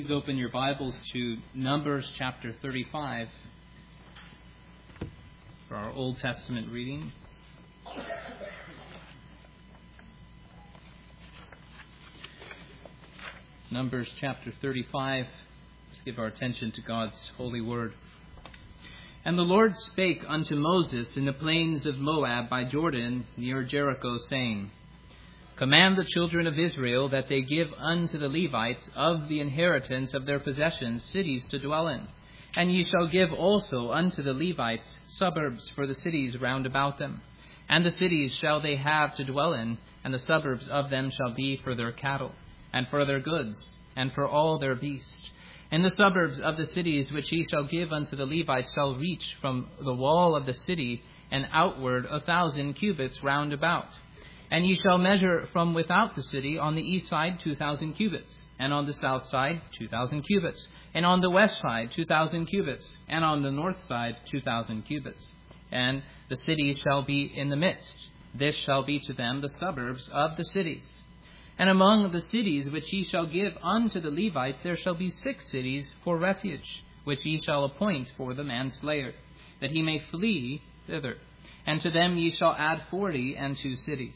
Please open your Bibles to Numbers chapter 35 for our Old Testament reading. Numbers chapter 35. Let's give our attention to God's holy word. And the Lord spake unto Moses in the plains of Moab by Jordan near Jericho, saying, Command the children of Israel that they give unto the Levites of the inheritance of their possessions cities to dwell in. And ye shall give also unto the Levites suburbs for the cities round about them. And the cities shall they have to dwell in, and the suburbs of them shall be for their cattle, and for their goods, and for all their beasts. And the suburbs of the cities which ye shall give unto the Levites shall reach from the wall of the city and outward 1,000 cubits round about. And ye shall measure from without the city on the east side 2,000 cubits, and on the south side 2,000 cubits, and on the west side 2,000 cubits, and on the north side 2,000 cubits. And the city shall be in the midst. This shall be to them the suburbs of the cities. And among the cities which ye shall give unto the Levites there shall be 6 cities for refuge, which ye shall appoint for the manslayer, that he may flee thither. And to them ye shall add 42 cities.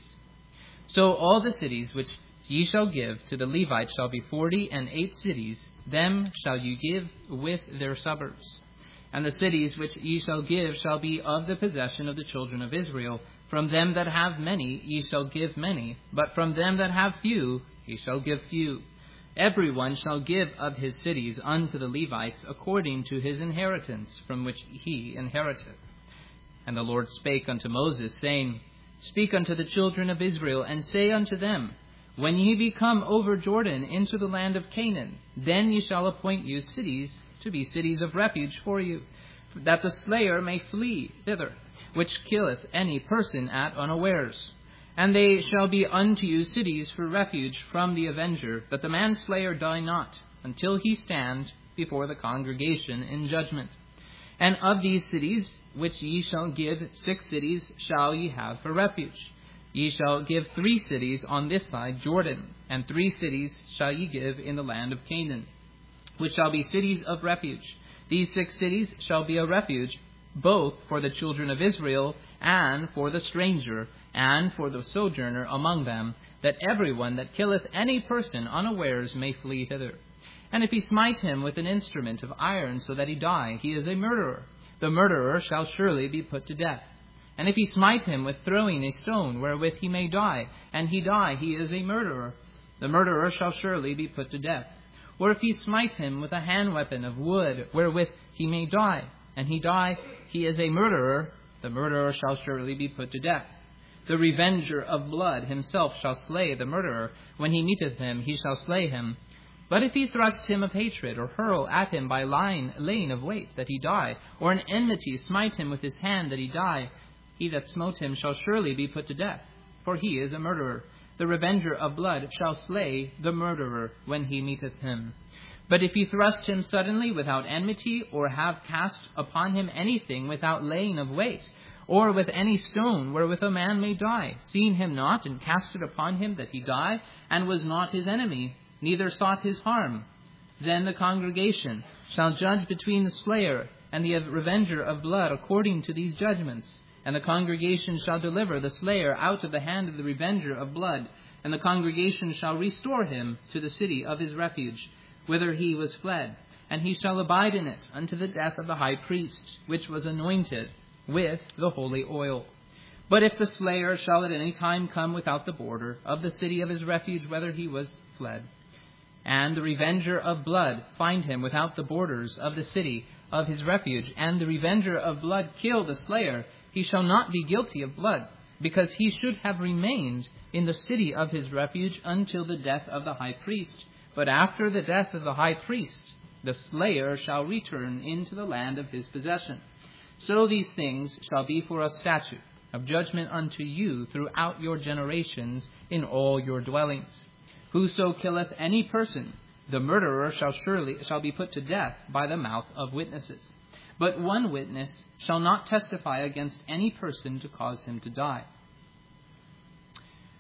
So all the cities which ye shall give to the Levites shall be 48 cities, them shall ye give with their suburbs. And the cities which ye shall give shall be of the possession of the children of Israel. From them that have many ye shall give many, but from them that have few ye shall give few. Every one shall give of his cities unto the Levites according to his inheritance from which he inheriteth. And the Lord spake unto Moses, saying, Speak unto the children of Israel, and say unto them, When ye be come over Jordan into the land of Canaan, then ye shall appoint you cities to be cities of refuge for you, that the slayer may flee thither, which killeth any person at unawares. And they shall be unto you cities for refuge from the avenger, that the manslayer die not, until he stand before the congregation in judgment. And of these cities which ye shall give 6 cities shall ye have for refuge. Ye shall give 3 cities on this side Jordan, and 3 cities shall ye give in the land of Canaan, which shall be cities of refuge. These 6 cities shall be a refuge, both for the children of Israel, and for the stranger, and for the sojourner among them, that every one that killeth any person unawares may flee thither. And if he smite him with an instrument of iron so that he die, he is a murderer. The murderer shall surely be put to death. And if he smite him with throwing a stone wherewith he may die, and he die, he is a murderer. The murderer shall surely be put to death. Or if he smite him with a hand weapon of wood wherewith he may die, and he die, he is a murderer. The murderer shall surely be put to death. The revenger of blood himself shall slay the murderer. When he meeteth him, he shall slay him. But if he thrust him of hatred, or hurl at him by laying of weight, that he die, or in enmity smite him with his hand, that he die, he that smote him shall surely be put to death, for he is a murderer. The revenger of blood shall slay the murderer when he meeteth him. But if he thrust him suddenly without enmity, or have cast upon him anything without laying of weight, or with any stone wherewith a man may die, seeing him not, and cast it upon him that he die, and was not his enemy, neither sought his harm, then the congregation shall judge between the slayer and the revenger of blood according to these judgments. And the congregation shall deliver the slayer out of the hand of the revenger of blood, and the congregation shall restore him to the city of his refuge, whither he was fled, and he shall abide in it unto the death of the high priest, which was anointed with the holy oil. But if the slayer shall at any time come without the border of the city of his refuge, whither he was fled, and the revenger of blood find him without the borders of the city of his refuge, and the revenger of blood kill the slayer, he shall not be guilty of blood, because he should have remained in the city of his refuge until the death of the high priest. But after the death of the high priest, the slayer shall return into the land of his possession. So these things shall be for a statute of judgment unto you throughout your generations in all your dwellings. Whoso killeth any person, the murderer shall be put to death by the mouth of witnesses. But one witness shall not testify against any person to cause him to die.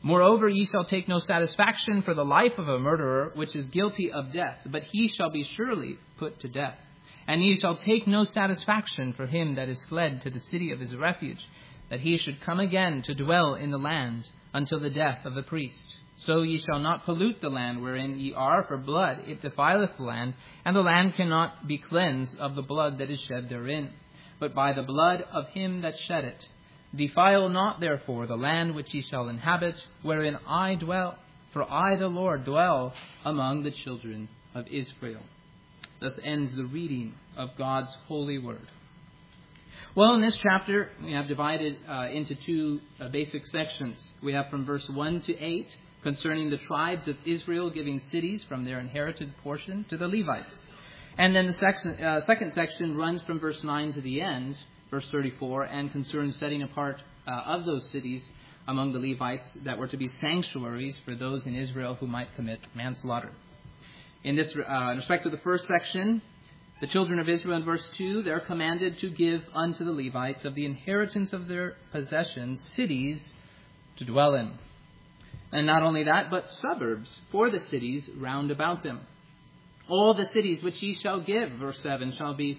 Moreover, ye shall take no satisfaction for the life of a murderer, which is guilty of death, but he shall be surely put to death. And ye shall take no satisfaction for him that is fled to the city of his refuge, that he should come again to dwell in the land until the death of the priest. So ye shall not pollute the land wherein ye are, for blood it defileth the land, and the land cannot be cleansed of the blood that is shed therein, but by the blood of him that shed it. Defile not therefore the land which ye shall inhabit, wherein I dwell, for I the Lord dwell among the children of Israel. Thus ends the reading of God's holy word. Well, in this chapter, we have divided into two basic sections. We have from verse 1 to 8, concerning the tribes of Israel giving cities from their inherited portion to the Levites. And then the second section runs from verse 9 to the end, verse 34, and concerns setting apart of those cities among the Levites that were to be sanctuaries for those in Israel who might commit manslaughter. In respect to the first section, the children of Israel in verse 2, they're commanded to give unto the Levites of the inheritance of their possessions cities to dwell in. And not only that, but suburbs for the cities round about them. All the cities which ye shall give, verse 7, shall be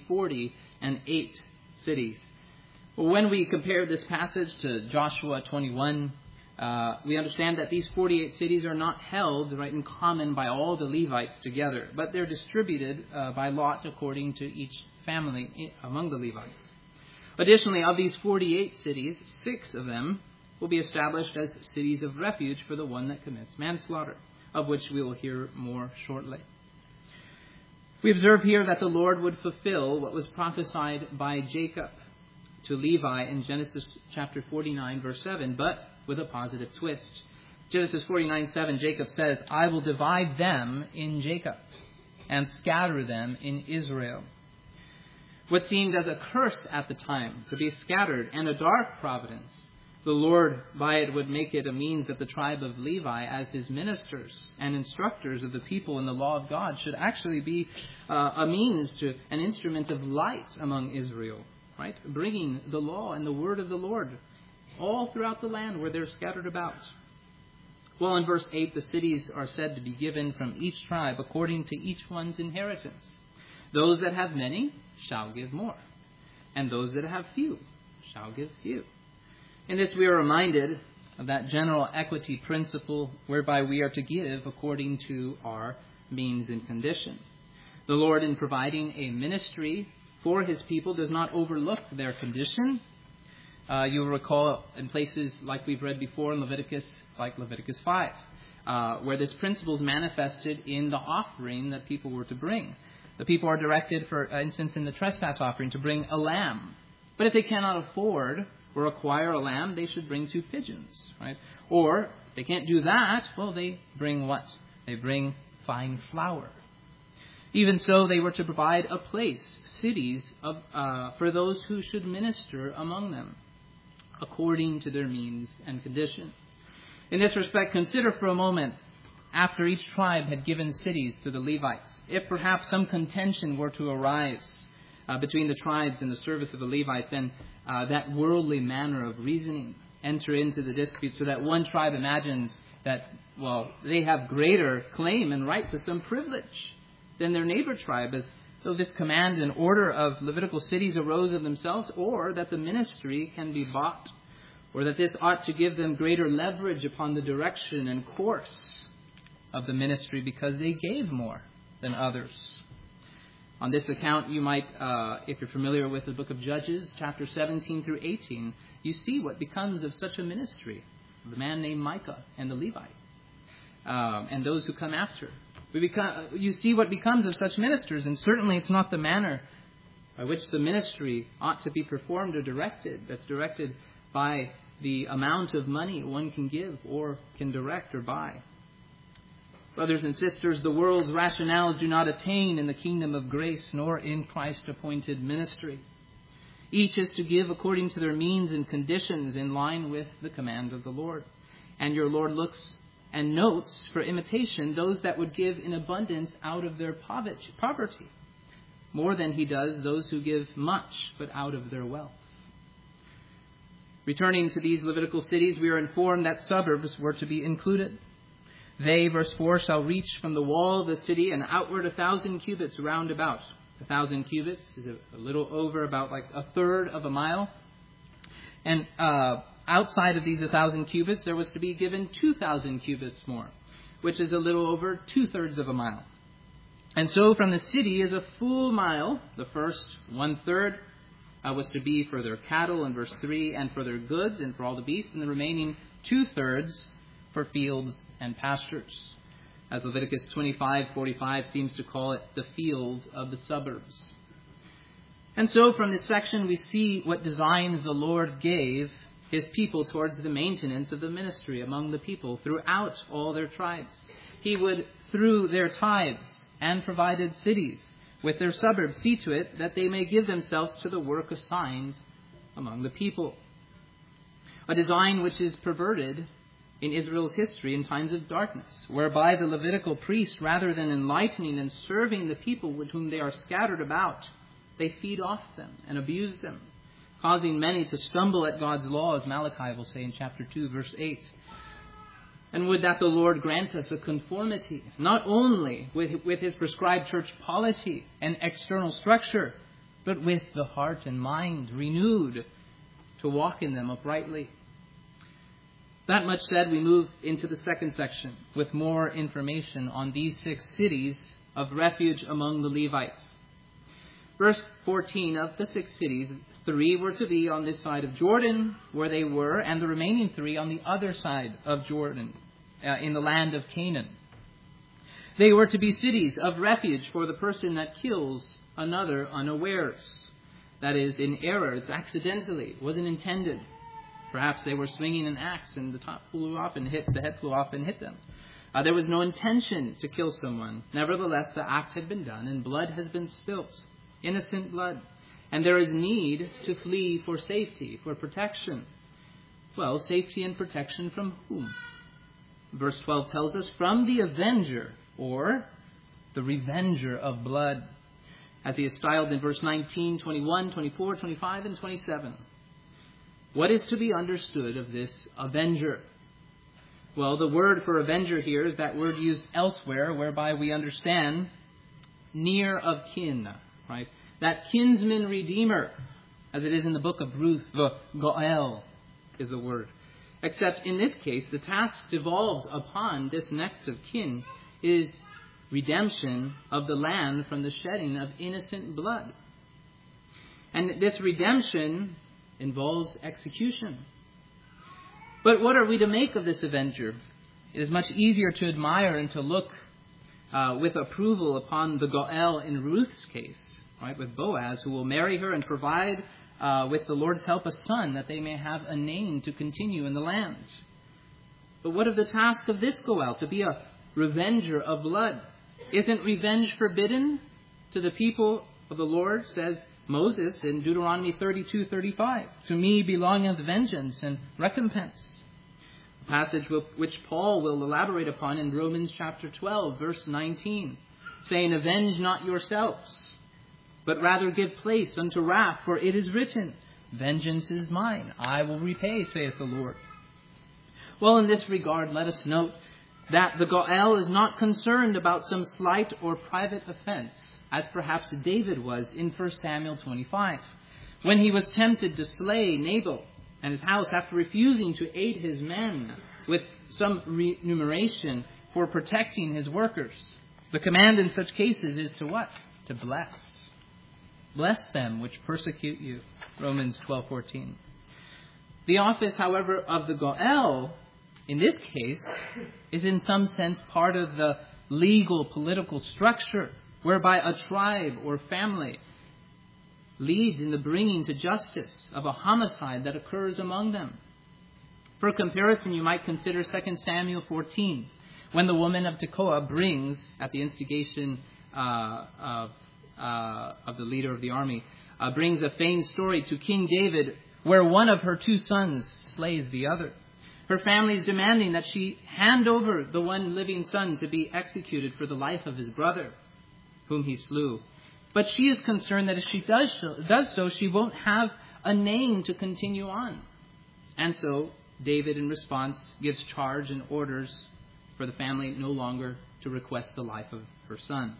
48 cities. When we compare this passage to Joshua 21, we understand that these 48 cities are not held right in common by all the Levites together, but they're distributed by lot according to each family among the Levites. Additionally, of these 48 cities, 6 of them will be established as cities of refuge for the one that commits manslaughter, of which we will hear more shortly. We observe here that the Lord would fulfill what was prophesied by Jacob to Levi in Genesis chapter 49, verse 7, but with a positive twist. Genesis 49:7, Jacob says, I will divide them in Jacob and scatter them in Israel. What seemed as a curse at the time, to be scattered, and a dark providence, the Lord by it would make it a means that the tribe of Levi, as his ministers and instructors of the people in the law of God, should actually be a means to an instrument of light among Israel, right? Bringing the law and the word of the Lord all throughout the land where they're scattered about. Well, in verse 8, the cities are said to be given from each tribe according to each one's inheritance. Those that have many shall give more, and those that have few shall give few. In this, we are reminded of that general equity principle whereby we are to give according to our means and condition. The Lord, in providing a ministry for his people, does not overlook their condition. You'll recall in places like we've read before in Leviticus, like Leviticus 5, where this principle is manifested in the offering that people were to bring. The people are directed, for instance, in the trespass offering, to bring a lamb. But if they cannot afford or acquire a lamb, they should bring 2 pigeons, right? Or if they can't do that, well, they bring what? They bring fine flour. Even so, they were to provide a place, cities, for those who should minister among them, according to their means and condition. In this respect, consider for a moment, after each tribe had given cities to the Levites, if perhaps some contention were to arise between the tribes in the service of the Levites, and that worldly manner of reasoning enter into the dispute, so that one tribe imagines that, well, they have greater claim and right to some privilege than their neighbor tribe, as though this command and order of Levitical cities arose of themselves, or that the ministry can be bought, or that this ought to give them greater leverage upon the direction and course of the ministry because they gave more than others. On this account, you might, if you're familiar with the book of Judges, chapter 17 through 18, you see what becomes of such a ministry, the man named Micah and the Levite, and those who come after. You see what becomes of such ministers, and certainly it's not the manner by which the ministry ought to be performed or directed. That's directed by the amount of money one can give or can direct or buy. Brothers and sisters, the world's rationale do not attain in the kingdom of grace, nor in Christ-appointed ministry. Each is to give according to their means and conditions in line with the command of the Lord. And your Lord looks and notes for imitation those that would give in abundance out of their poverty, more than he does those who give much but out of their wealth. Returning to these Levitical cities, we are informed that suburbs were to be included. They, verse 4, shall reach from the wall of the city and outward 1,000 cubits round about. 1,000 cubits is a little over about like a third of a mile. And outside of these 1,000 cubits, there was to be given 2,000 cubits more, which is a little over 2/3 of a mile. And so from the city is a full mile. The first 1/3 was to be for their cattle in verse 3, and for their goods and for all the beasts, and the remaining 2/3 for fields and pastures, as Leviticus 25:45 seems to call it, the field of the suburbs. And so from this section we see what designs the Lord gave his people towards the maintenance of the ministry among the people throughout all their tribes. He would, through their tithes and provided cities with their suburbs, see to it that they may give themselves to the work assigned among the people. A design which is perverted in Israel's history in times of darkness, whereby the Levitical priests, rather than enlightening and serving the people with whom they are scattered about, they feed off them and abuse them, causing many to stumble at God's law, as Malachi will say in chapter 2, verse 8. And would that the Lord grant us a conformity, not only with his prescribed church polity and external structure, but with the heart and mind renewed to walk in them uprightly. That much said, we move into the second section with more information on these 6 cities of refuge among the Levites. Verse 14, of the 6 cities, 3 were to be on this side of Jordan, where they were, and the remaining 3 on the other side of Jordan, in the land of Canaan. They were to be cities of refuge for the person that kills another unawares. That is, in error. It's accidentally. It wasn't intended. Perhaps they were swinging an axe and the top flew off and the head flew off and hit them. There was no intention to kill someone. Nevertheless, the act had been done and blood has been spilt. Innocent blood. And there is need to flee for safety, for protection. Well, safety and protection from whom? Verse 12 tells us, from the avenger, or the revenger of blood, as he is styled in verse 19, 21, 24, 25, and 27. What is to be understood of this avenger? Well, the word for avenger here is that word used elsewhere, whereby we understand near of kin, right? That kinsman redeemer, as it is in the book of Ruth, the Goel is the word. Except in this case, the task devolved upon this next of kin is redemption of the land from the shedding of innocent blood. And this redemption involves execution. But what are we to make of this avenger? It is much easier to admire and to look with approval upon the Goel in Ruth's case, right, with Boaz, who will marry her and provide with the Lord's help a son, that they may have a name to continue in the land. But what of the task of this Goel, to be a revenger of blood? Isn't revenge forbidden to the people of the Lord, says Moses in Deuteronomy 32:35? To me belongeth vengeance and recompense. A passage which Paul will elaborate upon in Romans chapter 12, verse 19, saying, avenge not yourselves, but rather give place unto wrath, for it is written, vengeance is mine, I will repay, saith the Lord. Well, in this regard, let us note that the Goel is not concerned about some slight or private offense, as perhaps David was in 1 Samuel 25, when he was tempted to slay Nabal and his house after refusing to aid his men with some remuneration for protecting his workers. The command in such cases is to what? To bless. Bless them which persecute you. Romans 12:14. The office, however, of the Goel, in this case, is in some sense part of the legal political structure whereby a tribe or family leads in the bringing to justice of a homicide that occurs among them. For comparison, you might consider 2 Samuel 14, when the woman of Tekoa brings, at the instigation of the leader of the army, brings a feigned story to King David where one of her 2 sons slays the other. Her family is demanding that she hand over the one living son to be executed for the life of his brother, whom he slew. But she is concerned that if she does so, she won't have a name to continue on. And so David, in response, gives charge and orders for the family no longer to request the life of her son.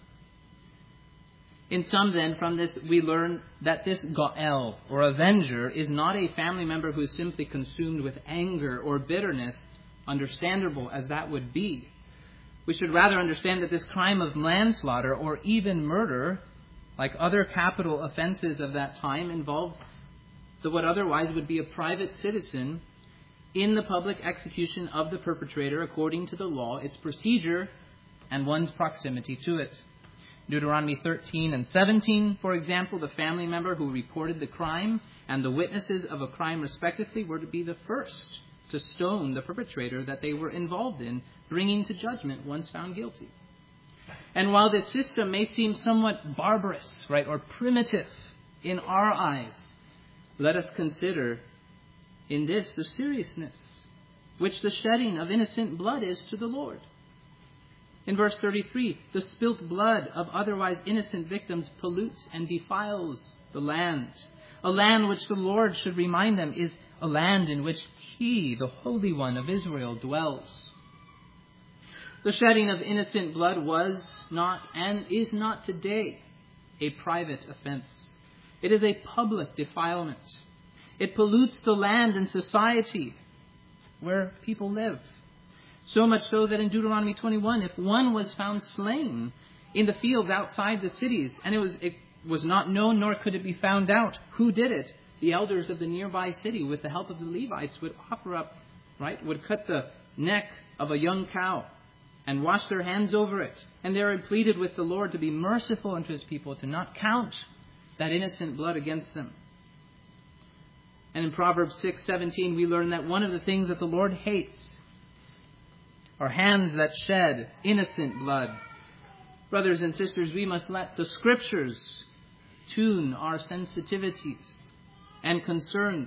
In sum, then, from this, we learn that this Goel, or avenger, is not a family member who is simply consumed with anger or bitterness, understandable as that would be. We should rather understand that this crime of manslaughter, or even murder, like other capital offenses of that time, involved what otherwise would be a private citizen in the public execution of the perpetrator according to the law, its procedure, and one's proximity to it. Deuteronomy 13 and 17, for example, the family member who reported the crime and the witnesses of a crime respectively were to be the first to stone the perpetrator that they were involved in, bringing to judgment once found guilty. And while this system may seem somewhat barbarous, right, or primitive in our eyes, let us consider in this the seriousness which the shedding of innocent blood is to the Lord. In verse 33, the spilt blood of otherwise innocent victims pollutes and defiles the land. A land which the Lord should remind them is a land in which He, the Holy One of Israel, dwells. The shedding of innocent blood was not and is not today a private offense. It is a public defilement. It pollutes the land and society where people live. So much so that in Deuteronomy 21, if one was found slain in the fields outside the cities, and it was not known nor could it be found out who did it, the elders of the nearby city, with the help of the Levites, would offer up, would cut the neck of a young cow and wash their hands over it. And they pleaded with the Lord to be merciful unto His people, to not count that innocent blood against them. And in Proverbs 6:17, we learn that one of the things that the Lord hates are hands that shed innocent blood. Brothers and sisters, we must let the Scriptures tune our sensitivities and concerns.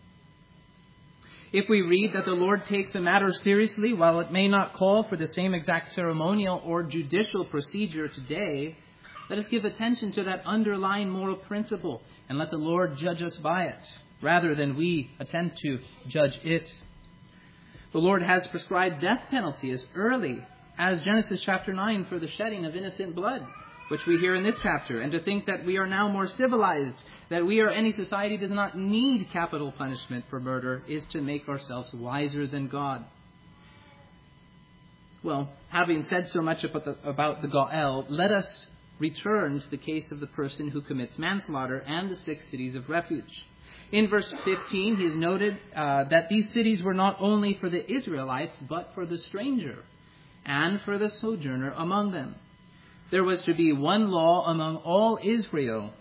If we read that the Lord takes a matter seriously, while it may not call for the same exact ceremonial or judicial procedure today, let us give attention to that underlying moral principle and let the Lord judge us by it, rather than we attempt to judge it. The Lord has prescribed death penalty as early as Genesis chapter 9 for the shedding of innocent blood, which we hear in this chapter. And to think that we are now more civilized, that we or any society does not need capital punishment for murder, is to make ourselves wiser than God. Well, having said so much about the Goel, let us return to the case of the person who commits manslaughter and the 6 cities of refuge. In verse 15, he has noted that these cities were not only for the Israelites, but for the stranger and for the sojourner among them. There was to be one law among all Israel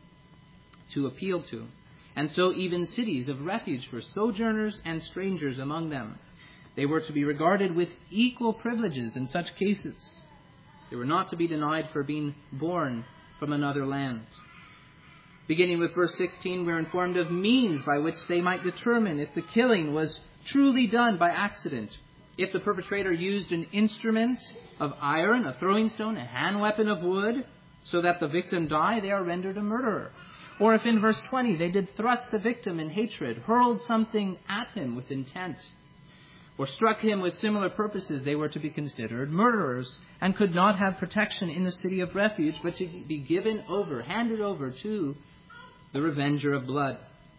to appeal to, and so even cities of refuge for sojourners and strangers among them. They were to be regarded with equal privileges in such cases. They were not to be denied for being born from another land. Beginning with verse 16, we're informed of means by which they might determine if the killing was truly done by accident. If the perpetrator used an instrument of iron, a throwing stone, a hand weapon of wood, so that the victim die, they are rendered a murderer. Or if in verse 20 they did thrust the victim in hatred, hurled something at him with intent, or struck him with similar purposes, they were to be considered murderers and could not have protection in the city of refuge, but to be handed over to the revenger of blood.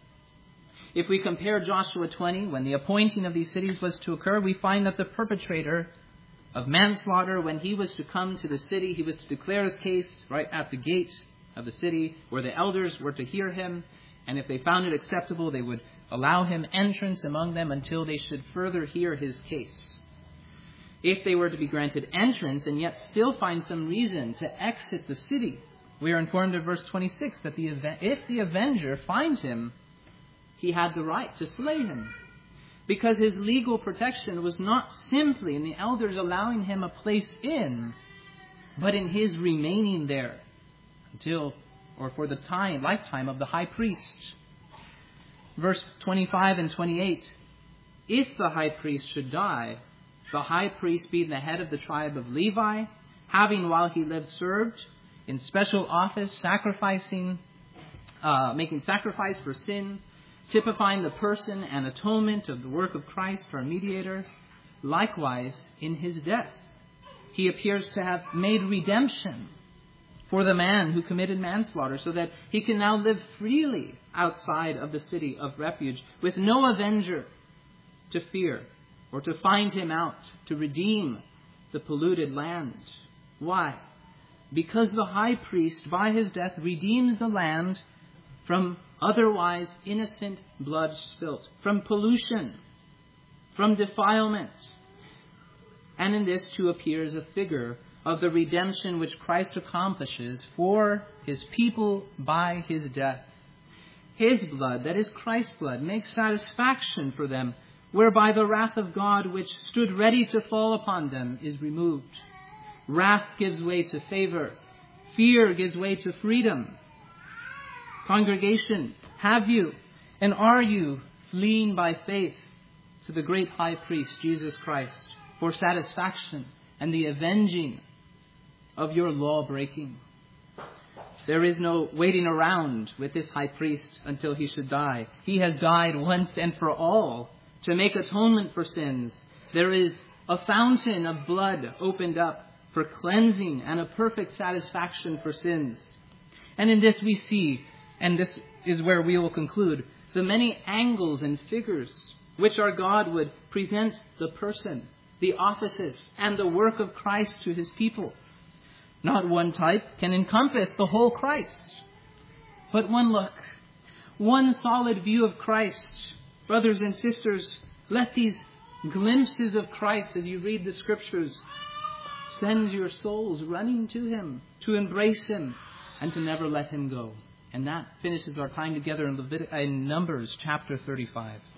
If we compare Joshua 20, when the appointing of these cities was to occur, we find that the perpetrator of manslaughter, when he was to come to the city, he was to declare his case right at the gate of the city, where the elders were to hear him, and if they found it acceptable, they would allow him entrance among them until they should further hear his case. If they were to be granted entrance and yet still find some reason to exit the city, we are informed of verse 26 that if the avenger finds him, he had the right to slay him, because his legal protection was not simply in the elders allowing him a place in, but in his remaining there until or for the lifetime of the high priest. Verse 25 and 28, if the high priest should die, the high priest being the head of the tribe of Levi, having while he lived served in special office, making sacrifice for sin, typifying the person and atonement of the work of Christ, our mediator. Likewise, in his death, he appears to have made redemption for the man who committed manslaughter, so that he can now live freely outside of the city of refuge, with no avenger to fear or to find him out, to redeem the polluted land. Why? Because the high priest, by his death, redeems the land from otherwise innocent blood spilt, from pollution, from defilement. And in this too appears a figure of the redemption which Christ accomplishes for his people by his death. His blood, that is Christ's blood, makes satisfaction for them, whereby the wrath of God which stood ready to fall upon them is removed. Wrath gives way to favor. Fear gives way to freedom. Congregation, have you and are you fleeing by faith to the great high priest, Jesus Christ, for satisfaction and the avenging of your law-breaking? There is no waiting around with this high priest until he should die. He has died once and for all to make atonement for sins. There is a fountain of blood opened up for cleansing and a perfect satisfaction for sins. And in this we see, and this is where we will conclude, the many angles and figures which our God would present the person, the offices, and the work of Christ to his people. Not one type can encompass the whole Christ, but one look, one solid view of Christ. Brothers and sisters, let these glimpses of Christ as you read the Scriptures send your souls running to him, to embrace him, and to never let him go. And that finishes our time together in Numbers chapter 35.